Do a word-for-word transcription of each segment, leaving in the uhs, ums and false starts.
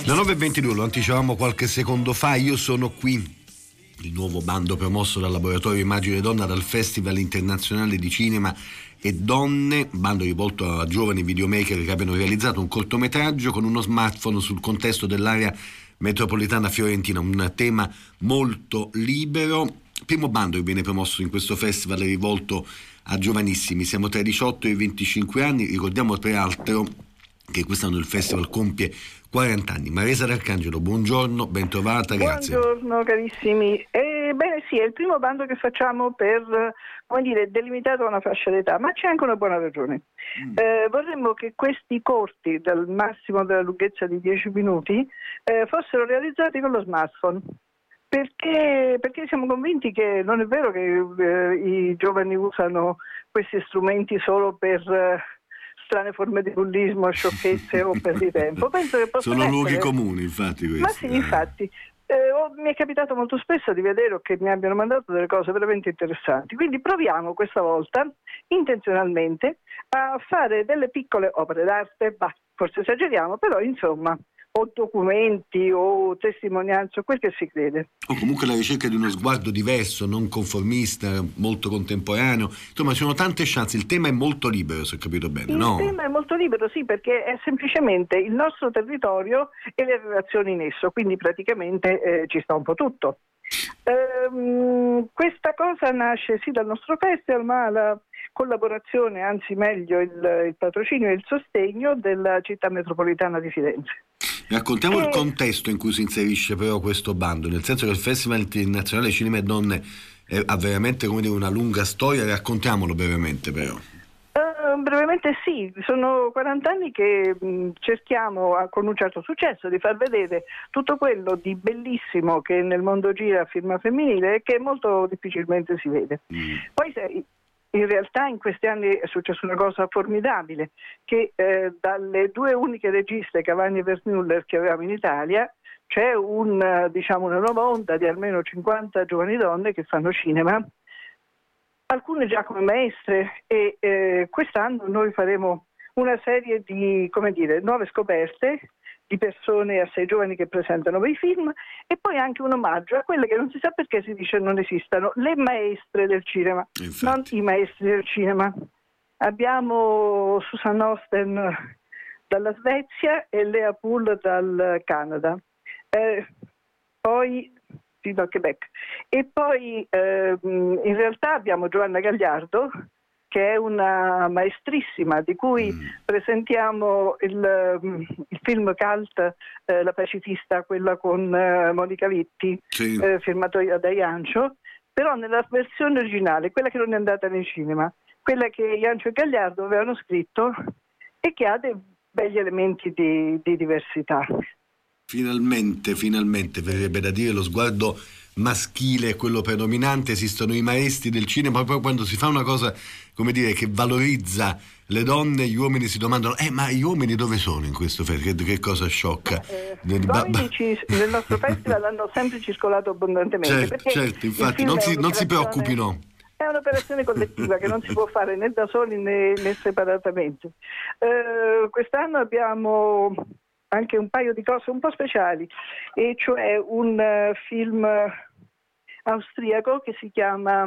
Le nove e ventidue, lo anticipavamo qualche secondo fa, Io sono qui, il nuovo bando promosso dal Laboratorio Immagine Donna dal Festival Internazionale di Cinema e Donne, bando rivolto a giovani videomaker che abbiano realizzato un cortometraggio con uno smartphone sul contesto dell'area metropolitana fiorentina, un tema molto libero. Primo bando che viene promosso in questo festival è rivolto a giovanissimi, siamo tra i diciotto e i venticinque anni, ricordiamo tra l'altro che quest'anno il festival compie quaranta anni. Maresa D'Arcangelo, buongiorno, ben trovata, grazie. Buongiorno carissimi. Ebbene sì, è il primo bando che facciamo per, come dire, delimitato a una fascia d'età, ma c'è anche una buona ragione. Mm. Eh, vorremmo che questi corti, dal massimo della lunghezza di dieci minuti, eh, fossero realizzati con lo smartphone. Perché, perché siamo convinti che non è vero che eh, i giovani usano questi strumenti solo per eh, strane forme di bullismo, sciocchezze o perditempo. Penso che sono essere... luoghi comuni, infatti. Questi. Ma sì, infatti. Eh, oh, mi è capitato molto spesso di vedere che mi abbiano mandato delle cose veramente interessanti. Quindi proviamo questa volta, intenzionalmente, a fare delle piccole opere d'arte, bah, forse esageriamo, però insomma... o documenti o testimonianze, quel che si crede. O comunque la ricerca di uno sguardo diverso, non conformista, molto contemporaneo. Insomma, ci sono tante chance. Il tema è molto libero, se ho capito bene, il no? Il tema è molto libero, sì, perché è semplicemente il nostro territorio e le relazioni in esso, quindi praticamente eh, ci sta un po' tutto. Ehm, questa cosa nasce sì dal nostro festival, ma la collaborazione, anzi meglio il, il patrocinio e il sostegno della città metropolitana di Firenze. Raccontiamo e... il contesto in cui si inserisce però questo bando, nel senso che il Festival Internazionale Cinema e Donne è, ha veramente, come dire, una lunga storia. Raccontiamolo brevemente però. Uh, brevemente sì, sono quaranta anni che mh, cerchiamo a, con un certo successo di far vedere tutto quello di bellissimo che nel mondo gira a firma femminile e che molto difficilmente si vede. Mm. Poi se, in realtà in questi anni è successa una cosa formidabile, che eh, dalle due uniche registe, Cavagni e Weissmuller, che avevamo in Italia, c'è un, diciamo, una nuova onda di almeno cinquanta giovani donne che fanno cinema, alcune già come maestre, e eh, quest'anno noi faremo una serie di, come dire, nuove scoperte di persone assai giovani che presentano bei film, e poi anche un omaggio a quelle che non si sa perché si dice non esistano, le maestre del cinema. Infatti. Non i maestri del cinema. Abbiamo Susan Osten dalla Svezia e Lea Poole dal Canada, eh, poi dal Quebec, e poi eh, in realtà abbiamo Giovanna Gagliardo, che è una maestrissima, di cui mm. presentiamo il, il film cult eh, La pacifista, quella con eh, Monica Vitti, sì. eh, firmato da Iancio, però nella versione originale, quella che non è andata nei cinema, quella che Iancio e Gagliardo avevano scritto e che ha dei begli elementi di, di diversità. Finalmente, finalmente, verrebbe da dire, lo sguardo maschile è quello predominante. Esistono i maestri del cinema, proprio quando si fa una cosa, come dire, che valorizza le donne, gli uomini si domandano eh ma gli uomini dove sono in questo festival? Che, che cosa sciocca? Eh, gli uomini ci, nel nostro festival hanno sempre circolato abbondantemente. Certo, certo, infatti non si, non si preoccupino. È un'operazione collettiva che non si può fare né da soli né, né separatamente. Eh, quest'anno abbiamo anche un paio di cose un po' speciali, e cioè un uh, film austriaco che si chiama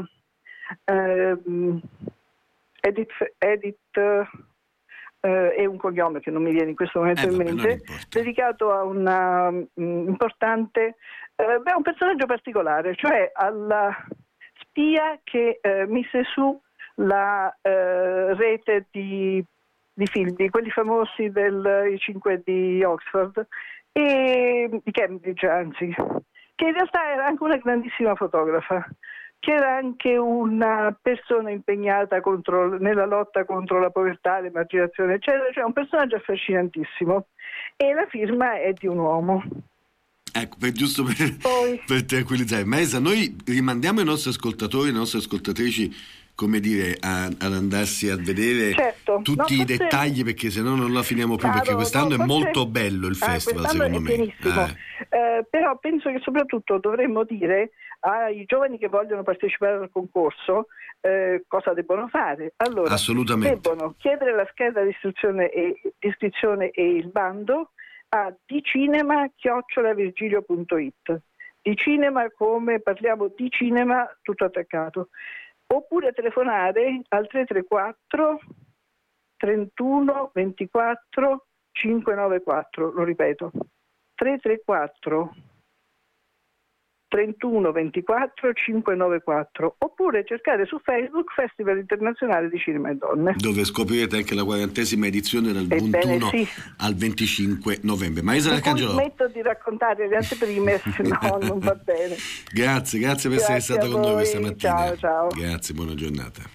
uh, Edith, Edith uh, è un cognome che non mi viene in questo momento eh, in vabbè, mente, dedicato a una um, importante, uh, beh, un personaggio particolare, cioè alla spia che uh, mise su la uh, rete di di film, di quelli famosi del i cinque di Oxford e di Cambridge, anzi, che in realtà era anche una grandissima fotografa, che era anche una persona impegnata contro, nella lotta contro la povertà, l'emarginazione, eccetera, cioè un personaggio affascinantissimo, e la firma è di un uomo. Ecco, per, giusto per, Poi, per tranquillizzare. Maesa, noi rimandiamo i nostri ascoltatori, le nostre ascoltatrici, come dire, a, ad andarsi a vedere certo, tutti no, i dettagli, perché sennò non la finiamo più, claro, perché quest'anno no, è forse, molto bello il festival, ah, secondo è me. Pienissimo. Eh. Eh, però penso che soprattutto dovremmo dire ai giovani che vogliono partecipare al concorso eh, cosa debbono fare. Allora, assolutamente. Debbono chiedere la scheda di istruzione e, di iscrizione e il bando, a dicinema chiocciola virgilio punto it. Di cinema come parliamo di cinema tutto attaccato. Oppure telefonare al tre tre quattro trentuno ventiquattro cinquecentonovantaquattro, lo ripeto, tre tre quattro trentuno ventiquattro cinquecentonovantaquattro, oppure cercare su Facebook Festival Internazionale di Cinema e Donne, dove scoprirete anche la quarantesima edizione dal Ebbene, ventuno sì. al venticinque novembre. Maisa D'Arcangelo, smetto di raccontare le anteprime, se no non va bene. Grazie, grazie per Grazie essere stata a con noi voi. questa mattina. Ciao, ciao. Grazie, buona giornata.